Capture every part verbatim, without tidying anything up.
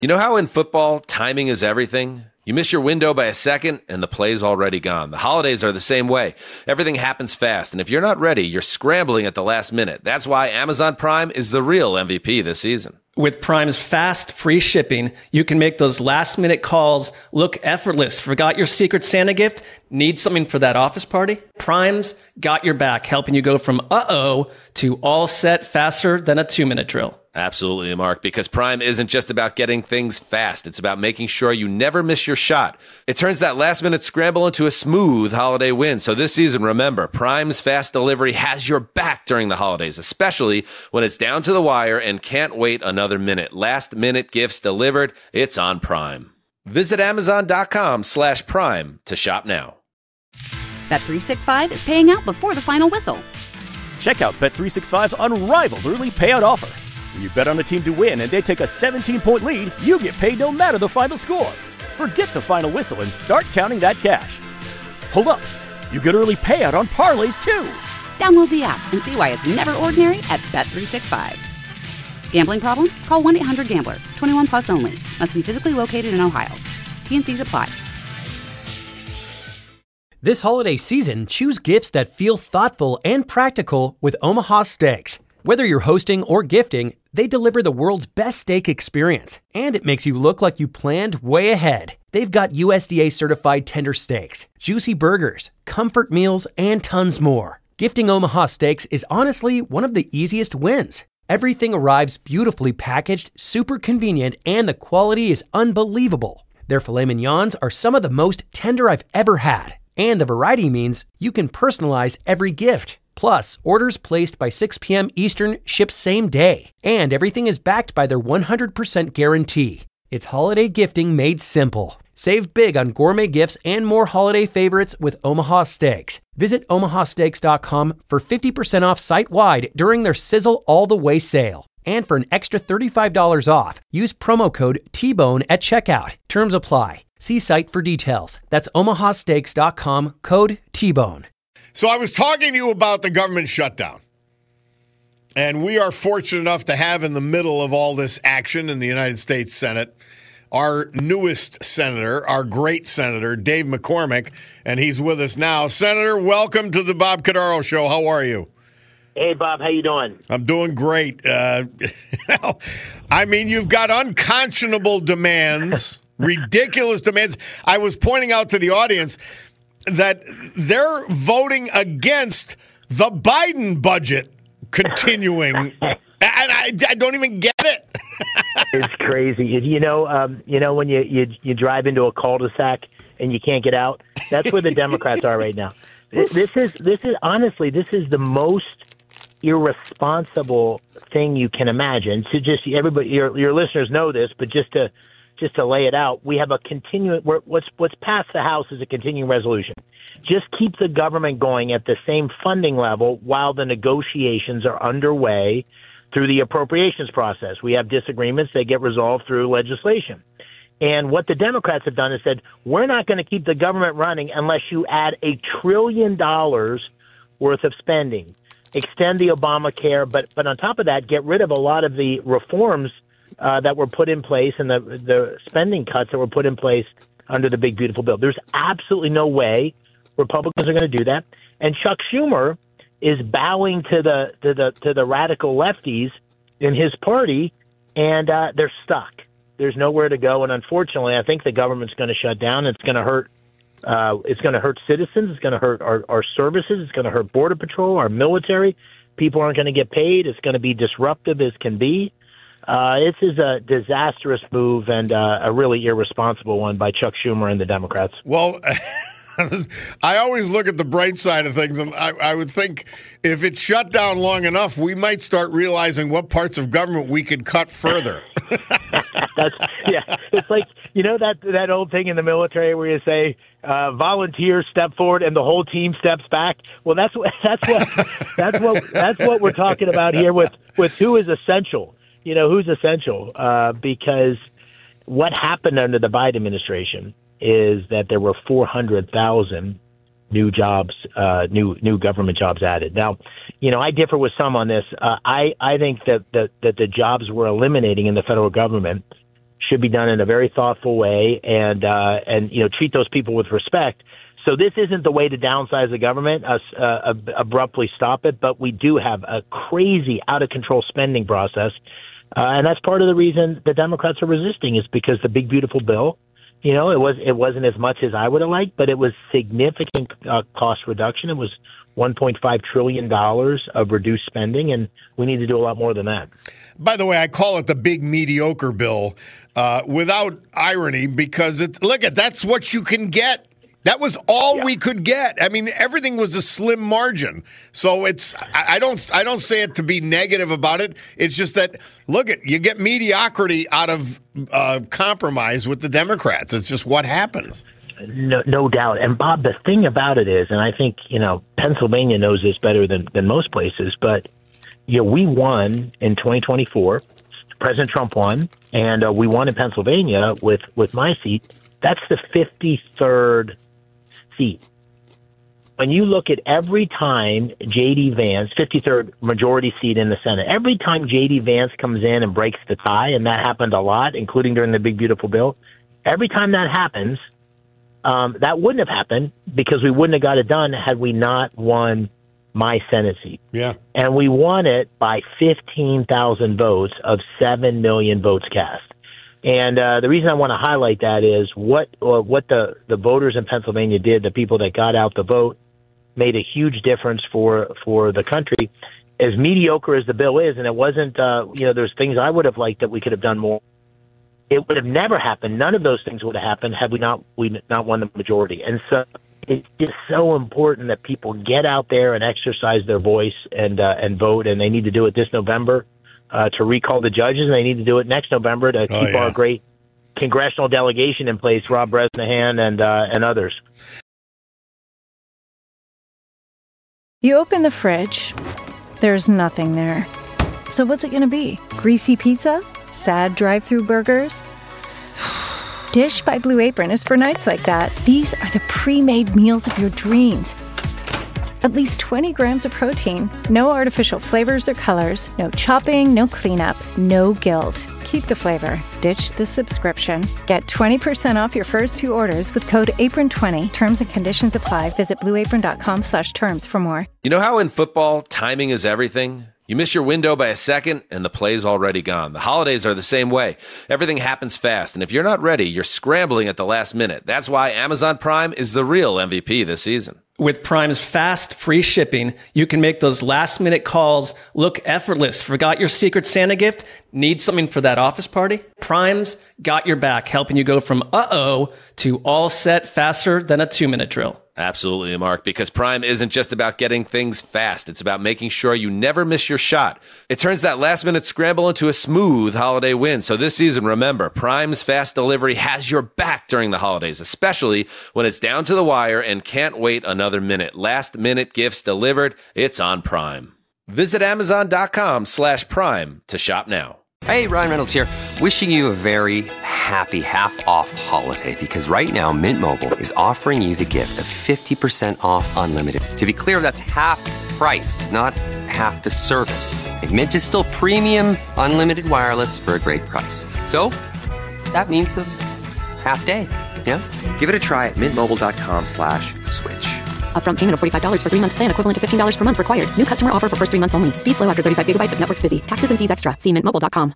You know how in football, timing is everything? You miss your window by a second, and the play's already gone. The holidays are the same way. Everything happens fast, and if you're not ready, you're scrambling at the last minute. That's why Amazon Prime is the real M V P this season. With Prime's fast, free shipping, you can make those last-minute calls look effortless. Forgot your Secret Santa gift? Need something for that office party? Prime's got your back, helping you go from uh-oh to all set faster than a two-minute drill. Absolutely, Mark, because Prime isn't just about getting things fast. It's about making sure you never miss your shot. It turns that last-minute scramble into a smooth holiday win. So this season, remember, Prime's fast delivery has your back during the holidays, especially when it's down to the wire and can't wait another minute. Last-minute gifts delivered, it's on Prime. Visit Amazon.com slash Prime to shop now. Bet three sixty-five is paying out before the final whistle. Check out Bet three sixty-five's unrivaled early payout offer. When you bet on a team to win and they take a seventeen-point lead, you get paid no matter the final score. Forget the final whistle and start counting that cash. Hold up. You get early payout on parlays, too. Download the app and see why it's never ordinary at Bet three sixty-five. Gambling problem? Call one eight hundred gambler. twenty-one plus only. Must be physically located in Ohio. T and C's apply. This holiday season, choose gifts that feel thoughtful and practical with Omaha Steaks. Whether you're hosting or gifting, they deliver the world's best steak experience, and it makes you look like you planned way ahead. They've got U S D A-certified tender steaks, juicy burgers, comfort meals, and tons more. Gifting Omaha Steaks is honestly one of the easiest wins. Everything arrives beautifully packaged, super convenient, and the quality is unbelievable. Their filet mignons are some of the most tender I've ever had, and the variety means you can personalize every gift. Plus, orders placed by six p.m. Eastern ship same day. And everything is backed by their one hundred percent guarantee. It's holiday gifting made simple. Save big on gourmet gifts and more holiday favorites with Omaha Steaks. Visit omaha steaks dot com for fifty percent off site-wide during their Sizzle All the Way sale. And for an extra thirty-five dollars off, use promo code T bone at checkout. Terms apply. See site for details. That's omaha steaks dot com, code T bone. So I was talking to you about the government shutdown. And we are fortunate enough to have in the middle of all this action in the United States Senate our newest senator, our great senator, Dave McCormick, and he's with us now. Senator, welcome to the Bob Cordaro Show. How are you? Hey, Bob. How you doing? I'm doing great. Uh, I mean, you've got unconscionable demands, ridiculous demands. I was pointing out to the audience that they're voting against the Biden budget continuing, and I, I don't even get it. It's crazy. You know, um, you know when you, you you drive into a cul-de-sac and you can't get out. That's where the Democrats are right now. This is this is honestly this is the most irresponsible thing you can imagine. To just everybody, your your listeners know this, but just to. Just to lay it out, we have a continuing. What's what's passed the House is a continuing resolution. Just keep the government going at the same funding level while the negotiations are underway through the appropriations process. We have disagreements; they get resolved through legislation. And what the Democrats have done is said, we're not going to keep the government running unless you add a trillion dollars worth of spending, extend the Obamacare, but but on top of that, get rid of a lot of the reforms Uh, that were put in place and the the spending cuts that were put in place under the big, beautiful bill. There's absolutely no way Republicans are going to do that. And Chuck Schumer is bowing to the to the to the radical lefties in his party, and uh, they're stuck. There's nowhere to go, and unfortunately, I think the government's going to shut down. It's going to hurt. Uh, it's going to hurt citizens. It's going to hurt our, our services. It's going to hurt Border Patrol, our military. People aren't going to get paid. It's going to be disruptive as can be. Uh, this is a disastrous move and uh, a really irresponsible one by Chuck Schumer and the Democrats. Well, I always look at the bright side of things, and I, I would think if it shut down long enough, we might start realizing what parts of government we could cut further. That's, yeah, it's like, you know, that that old thing in the military where you say, uh, volunteers step forward and the whole team steps back. Well, that's what that's what that's what that's what we're talking about here with with who is essential. You know, who's essential? Uh, because what happened under the Biden administration is that there were four hundred thousand new jobs, uh, new new government jobs added. Now, you know, I differ with some on this. Uh, I, I think that, that, that the jobs we're eliminating in the federal government should be done in a very thoughtful way, and uh, and you know treat those people with respect. So this isn't the way to downsize the government, uh, uh, abruptly stop it, but we do have a crazy, out-of-control spending process, uh, and that's part of the reason the Democrats are resisting is because the big, beautiful bill, you know, it was it wasn't as much as I would have liked, but it was significant uh, cost reduction. It was one point five trillion dollars of reduced spending, and we need to do a lot more than that. By the way, I call it the big mediocre bill uh, without irony because, it, look, at that's what you can get. That was all yeah. we could get. I mean, everything was a slim margin. So it's I, I don't I don't say it to be negative about it. It's just that, look, at you get mediocrity out of uh, compromise with the Democrats. It's just what happens. No, no doubt. And Bob, the thing about it is, and I think, you know, Pennsylvania knows this better than, than most places, but, you know, we won in twenty twenty-four. President Trump won, and uh, we won in Pennsylvania with, with my seat. That's the fifty-third seat. When you look at every time J D. Vance, fifty-third majority seat in the Senate, every time J D. Vance comes in and breaks the tie, and that happened a lot, including during the big, beautiful bill, every time that happens, Um, that wouldn't have happened because we wouldn't have got it done had we not won my Senate seat. Yeah. And we won it by fifteen thousand votes of seven million votes cast. And uh, the reason I want to highlight that is what uh, what the, the voters in Pennsylvania did, the people that got out the vote, made a huge difference for, for the country. As mediocre as the bill is, and it wasn't, uh, you know, there's things I would have liked that we could have done more. It would have never happened. None of those things would have happened had we not we not won the majority. And so it's just so important that people get out there and exercise their voice and uh, and vote. And they need to do it this November uh, to recall the judges, and they need to do it next November to oh, keep yeah. our great congressional delegation in place, Rob Bresnahan and uh, and others. You open the fridge, there's nothing there. So what's it going to be? Greasy pizza? Sad drive-through burgers? Dish by Blue Apron is for nights like that. These are the pre-made meals of your dreams. At least twenty grams of protein, no artificial flavors or colors, no chopping, no cleanup, no guilt. Keep the flavor. Ditch the subscription. Get twenty percent off your first two orders with code apron twenty. Terms and conditions apply. Visit blueapron.com slash terms for more. You know how in football, timing is everything? You miss your window by a second, and the play's already gone. The holidays are the same way. Everything happens fast, and if you're not ready, you're scrambling at the last minute. That's why Amazon Prime is the real M V P this season. With Prime's fast, free shipping, you can make those last-minute calls look effortless. Forgot your Secret Santa gift? Need something for that office party? Prime's got your back, helping you go from uh-oh to all set faster than a two-minute drill. Absolutely, Mark, because Prime isn't just about getting things fast. It's about making sure you never miss your shot. It turns that last-minute scramble into a smooth holiday win. So this season, remember, Prime's fast delivery has your back during the holidays, especially when it's down to the wire and can't wait another minute. Last-minute gifts delivered, it's on Prime. Visit amazon.com slash prime to shop now. Hey, Ryan Reynolds here, wishing you a very happy half-off holiday because right now Mint Mobile is offering you the gift of fifty percent off unlimited. To be clear, that's half price, not half the service. And Mint is still premium unlimited wireless for a great price. So that means a half day, yeah? Give it a try at mintmobile.com slash switch. Upfront payment of forty-five dollars for three-month plan equivalent to fifteen dollars per month required. New customer offer for first three months only. Speed slow after thirty-five gigabytes if network's busy. Taxes and fees extra. See mint mobile dot com.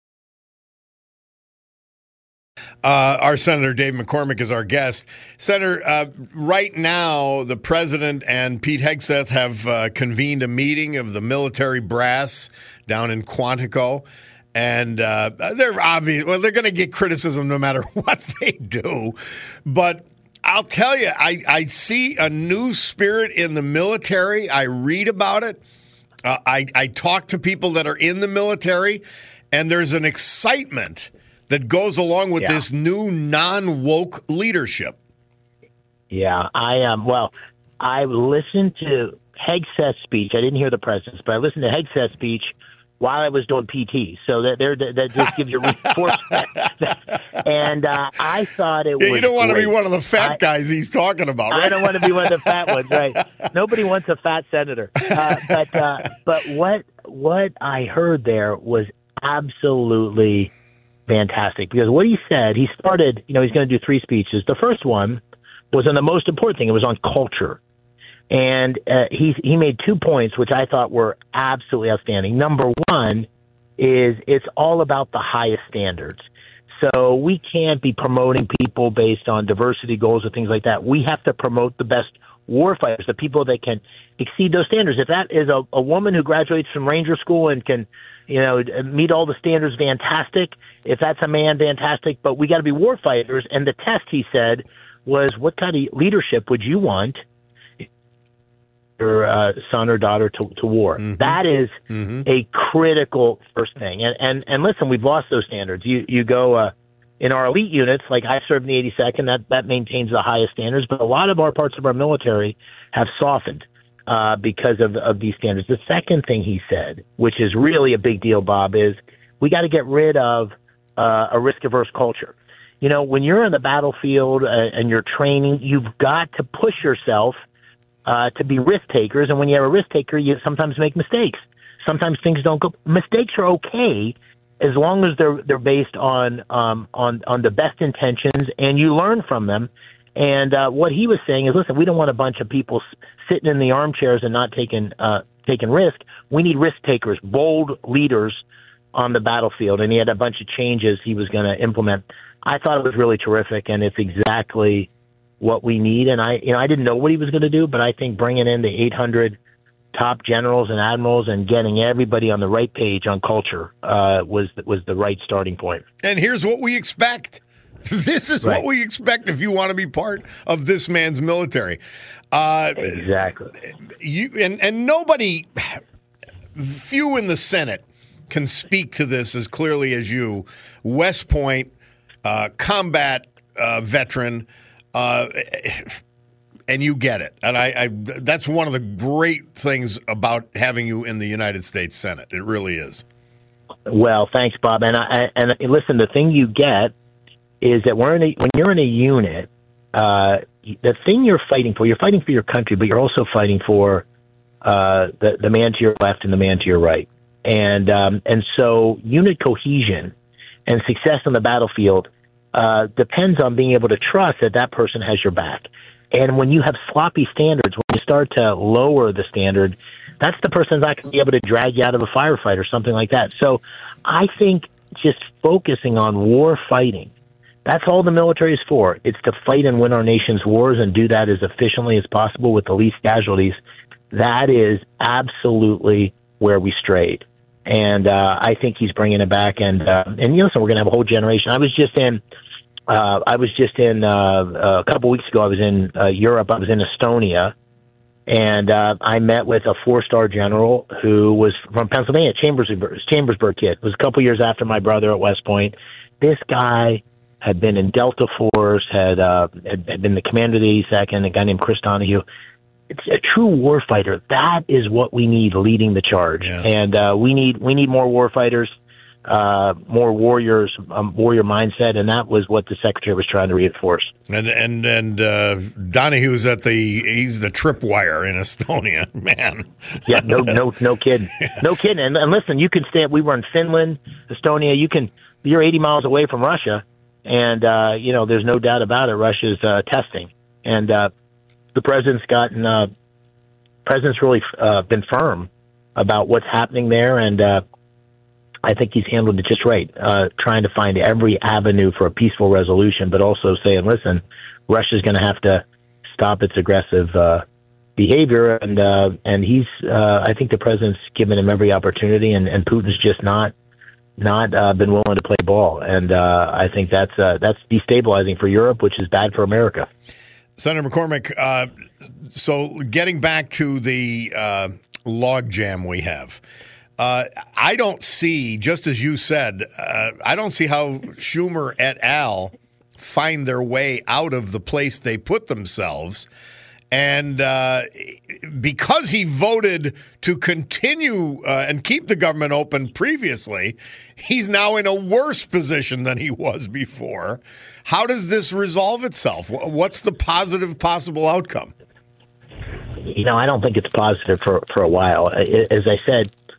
Uh, our Senator Dave McCormick is our guest. Senator, uh, right now, the president and Pete Hegseth have uh, convened a meeting of the military brass down in Quantico. And uh, they're obvious. Well, they're going to get criticism no matter what they do. But I'll tell you, I, I see a new spirit in the military. I read about it. Uh, I, I talk to people that are in the military, and there's an excitement that goes along with yeah. this new non-woke leadership. Yeah, I um. Well, I listened to Hegseth's speech. I didn't hear the president's, but I listened to Hegseth's speech while I was doing P T. So that there, that just gives you reinforcement. And uh, I thought it yeah, was. You don't want great. to be one of the fat I, guys he's talking about, right? I don't want to be one of the fat ones, right? Nobody wants a fat senator. Uh, but uh, but what what I heard there was absolutely fantastic because what he said, he started, you know, he's going to do three speeches. The first one was on the most important thing. It was on culture. And uh, he he made two points, which I thought were absolutely outstanding. Number one is it's all about the highest standards. So we can't be promoting people based on diversity goals or things like that. We have to promote the best warfighters, the people that can exceed those standards. If that is a, a woman who graduates from Ranger School and can, you know, meet all the standards, fantastic. If that's a man, fantastic. But we got to be warfighters. And the test, he said, was what kind of leadership would you want your uh, son or daughter to, to war? Mm-hmm. That is mm-hmm. a critical first thing. And, and and listen, we've lost those standards. You you go uh, in our elite units, like I served in the eighty-second, that, that maintains the highest standards. But a lot of our parts of our military have softened uh, because of, of these standards. The second thing he said, which is really a big deal, Bob, is we got to get rid of uh, a risk-averse culture. You know, when you're in the battlefield uh, and you're training, you've got to push yourself uh, to be risk takers. And when you have a risk taker, you sometimes make mistakes. Sometimes things don't go. Mistakes are okay as long as they're they're based on um, on on the best intentions and you learn from them. And uh, what he was saying is, listen, we don't want a bunch of people s- sitting in the armchairs and not taking uh, taking risk. We need risk takers, bold leaders on the battlefield. And he had a bunch of changes he was going to implement. I thought it was really terrific, and it's exactly what we need. And I, you know, I didn't know what he was going to do, but I think bringing in the eight hundred top generals and admirals and getting everybody on the right page on culture uh, was was the right starting point. And here's what we expect. This is right. what we expect if you want to be part of this man's military. Uh, exactly. You and, and nobody, few in the Senate can speak to this as clearly as you. West Point, uh, combat uh, veteran, uh, and you get it. And I, I, that's one of the great things about having you in the United States Senate. It really is. Well, thanks, Bob. And I, and listen, the thing you get is that we're in a, when you're in a unit, uh, the thing you're fighting for, you're fighting for your country, but you're also fighting for uh, the, the man to your left and the man to your right. And um, and so unit cohesion and success on the battlefield uh, depends on being able to trust that that person has your back. And when you have sloppy standards, when you start to lower the standard, that's the person that's not going to be able to drag you out of a firefight or something like that. So I think just focusing on war fighting, that's all the military is for. It's to fight and win our nation's wars and do that as efficiently as possible with the least casualties. That is absolutely where we strayed. And uh, I think he's bringing it back. And, uh, and you know, so we're going to have a whole generation. I was just in, uh, I was just in, uh, a couple weeks ago, I was in uh, Europe. I was in Estonia. And uh, I met with a four-star general who was from Pennsylvania, Chambersburg, Chambersburg kid. It was a couple years after my brother at West Point. This guy had been in Delta Force, had, uh, had, had been the commander of the eighty-second, a guy named Chris Donahue. It's a true warfighter. That is what we need leading the charge. Yeah. And uh, we need we need more warfighters, uh, more warriors, um, warrior mindset, and that was what the secretary was trying to reinforce. And and and uh, Donahue's at the he's the tripwire in Estonia, man. Yeah, no, no, no kidding, no kidding. And, and listen, you can stay. We were in Finland, Estonia. You can you're eighty miles away from Russia, and uh, you know there's no doubt about it. Russia's uh, testing, and uh, the president's gotten uh, president's really uh, been firm about what's happening there, and uh, I think he's handled it just right, uh, trying to find every avenue for a peaceful resolution, but also saying, listen, Russia's going to have to stop its aggressive uh, behavior, and uh, and he's uh, I think the president's given him every opportunity, and, and Putin's just not not uh, been willing to play ball, and uh, I think that's uh, that's destabilizing for Europe, which is bad for America. Senator McCormick, uh, so getting back to the uh, logjam we have, uh, I don't see, just as you said, uh, I don't see how Schumer et al. Find their way out of the place they put themselves. And uh, because he voted to continue uh, and keep the government open previously, he's now in a worse position than he was before. How does this resolve itself? What's the positive possible outcome? You know, I don't think it's positive for, for a while. As I said,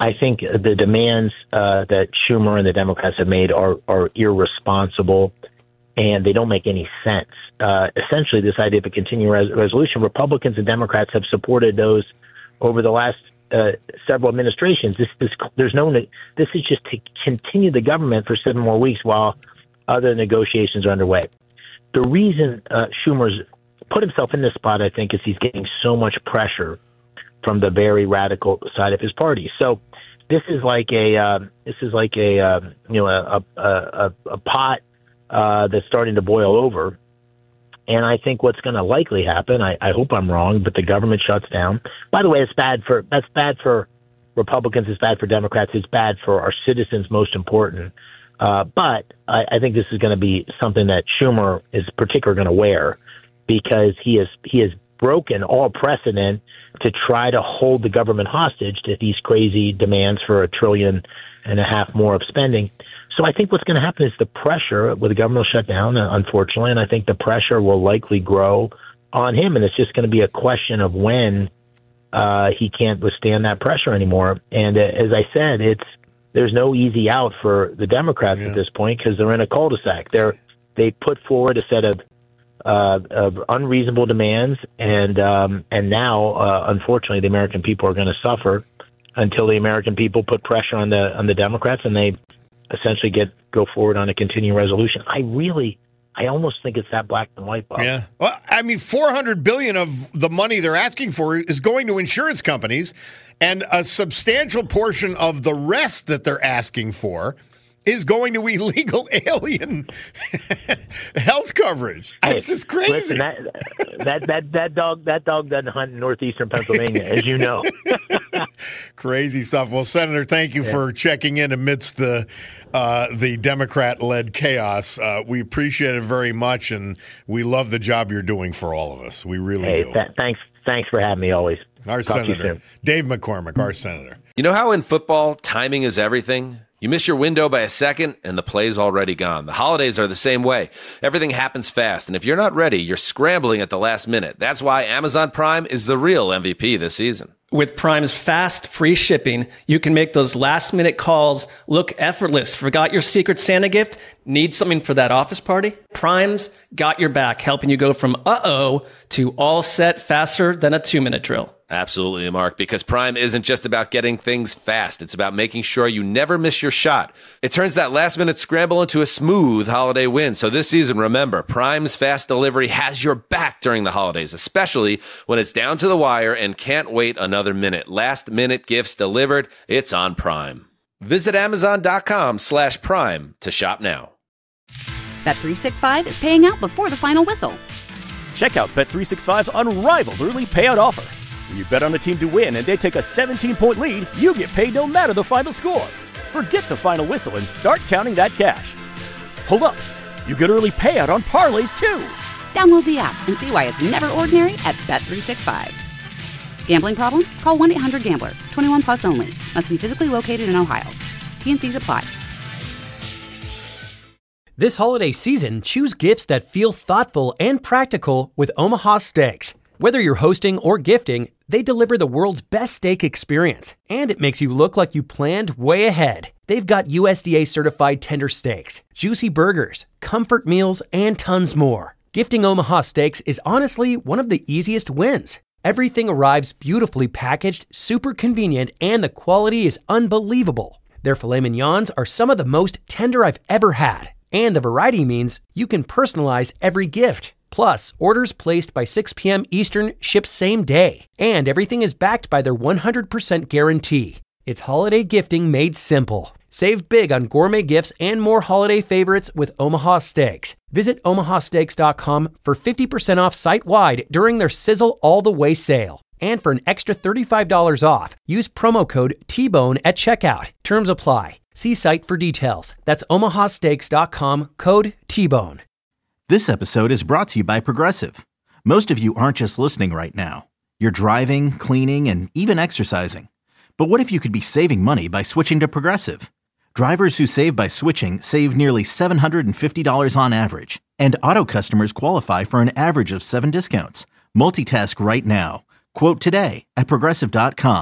I think the demands uh, that Schumer and the Democrats have made are, are irresponsible, and they don't make any sense. Uh, essentially, this idea of a continuing res- resolution, Republicans and Democrats have supported those over the last uh, several administrations. This, this, there's no. This is just to continue the government for seven more weeks while other negotiations are underway. The reason uh, Schumer's put himself in this spot, I think, is he's getting so much pressure from the very radical side of his party. So this is like a uh, this is like a uh, you know a a, a, a pot uh, that's starting to boil over. And I think what's going to likely happen, I, I hope I'm wrong, but the government shuts down. By the way, it's bad for that's bad for Republicans. It's bad for Democrats. It's bad for our citizens, most important. Uh, but I, I think this is going to be something that Schumer is particularly going to wear, because he has he has broken all precedent to try to hold the government hostage to these crazy demands for a trillion and a half more of spending. So I think what's going to happen is the pressure with the government shutdown, unfortunately, and I think the pressure will likely grow on him, and it's just going to be a question of when uh, he can't withstand that pressure anymore. And uh, as I said, it's there's no easy out for the Democrats yeah. at this point, because they're in a cul-de-sac. They're they put forward a set of Uh, of unreasonable demands, and um, and now, uh, unfortunately, the American people are going to suffer until the American people put pressure on the on the Democrats, and they essentially get go forward on a continuing resolution. I really, I almost think it's that black and white, Bob. Yeah, well, I mean, four hundred billion dollars of the money they're asking for is going to insurance companies, and a substantial portion of the rest that they're asking for is going to illegal alien health coverage. It's just crazy. Listen, that, that that that dog that dog doesn't hunt in northeastern Pennsylvania, as you know. Crazy stuff. Well, Senator, thank you yeah. for checking in amidst the uh, the Democrat-led chaos. Uh, we appreciate it very much, and we love the job you're doing for all of us. We really hey, do. Th- thanks, thanks for having me. Always. Our Talk Senator, Dave McCormick, our Senator. You know how in football, timing is everything? You miss your window by a second, and the play's already gone. The holidays are the same way. Everything happens fast, and if you're not ready, you're scrambling at the last minute. That's why Amazon Prime is the real M V P this season. With Prime's fast, free shipping, you can make those last-minute calls look effortless. Forgot your Secret Santa gift? Need something for that office party? Prime's got your back, helping you go from uh-oh to all set faster than a two-minute drill. Absolutely, Mark, because Prime isn't just about getting things fast. It's about making sure you never miss your shot. It turns that last-minute scramble into a smooth holiday win. So this season, remember, Prime's fast delivery has your back during the holidays, especially when it's down to the wire and can't wait another minute. Last-minute gifts delivered, it's on Prime. Visit Amazon.com slash Prime to shop now. Bet three sixty-five is paying out before the final whistle. Check out Bet three sixty-five's unrivaled early payout offer. When you bet on a team to win and they take a seventeen-point lead, you get paid no matter the final score. Forget the final whistle and start counting that cash. Hold up. You get early payout on parlays, too. Download the app and see why it's never ordinary at Bet three sixty-five. Gambling problem? Call one eight hundred gambler. twenty-one plus only. Must be physically located in Ohio. T N Cs apply. This holiday season, choose gifts that feel thoughtful and practical with Omaha Steaks. Whether you're hosting or gifting, they deliver the world's best steak experience, and it makes you look like you planned way ahead. They've got U S D A-certified tender steaks, juicy burgers, comfort meals, and tons more. Gifting Omaha Steaks is honestly one of the easiest wins. Everything arrives beautifully packaged, super convenient, and the quality is unbelievable. Their filet mignons are some of the most tender I've ever had, and the variety means you can personalize every gift. Plus, orders placed by six p.m. Eastern ship same day, and everything is backed by their one hundred percent guarantee. It's holiday gifting made simple. Save big on gourmet gifts and more holiday favorites with Omaha Steaks. Visit omaha steaks dot com for fifty percent off site-wide during their Sizzle All the Way sale. And for an extra thirty-five dollars off, use promo code T Bone at checkout. Terms apply. See site for details. That's omaha steaks dot com, code T Bone. This episode is brought to you by Progressive. Most of you aren't just listening right now. You're driving, cleaning, and even exercising. But what if you could be saving money by switching to Progressive? Drivers who save by switching save nearly seven hundred fifty dollars on average. And auto customers qualify for an average of seven discounts. Multitask right now. Quote today at Progressive dot com.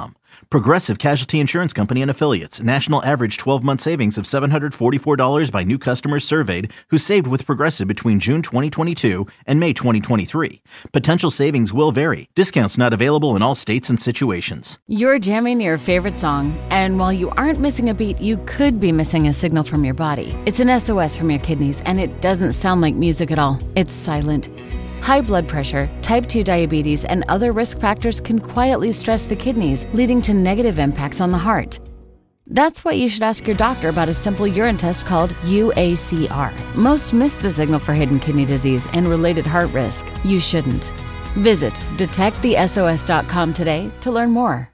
Progressive Casualty Insurance Company and Affiliates. National average twelve-month savings of seven hundred forty-four dollars by new customers surveyed who saved with Progressive between June twenty twenty-two and May twenty twenty-three. Potential savings will vary. Discounts not available in all states and situations. You're jamming your favorite song, and while you aren't missing a beat, you could be missing a signal from your body. It's an S O S from your kidneys, and it doesn't sound like music at all. It's silent. High blood pressure, type two diabetes, and other risk factors can quietly stress the kidneys, leading to negative impacts on the heart. That's why you should ask your doctor about a simple urine test called U A C R. Most miss the signal for hidden kidney disease and related heart risk. You shouldn't. Visit detect the S O S dot com today to learn more.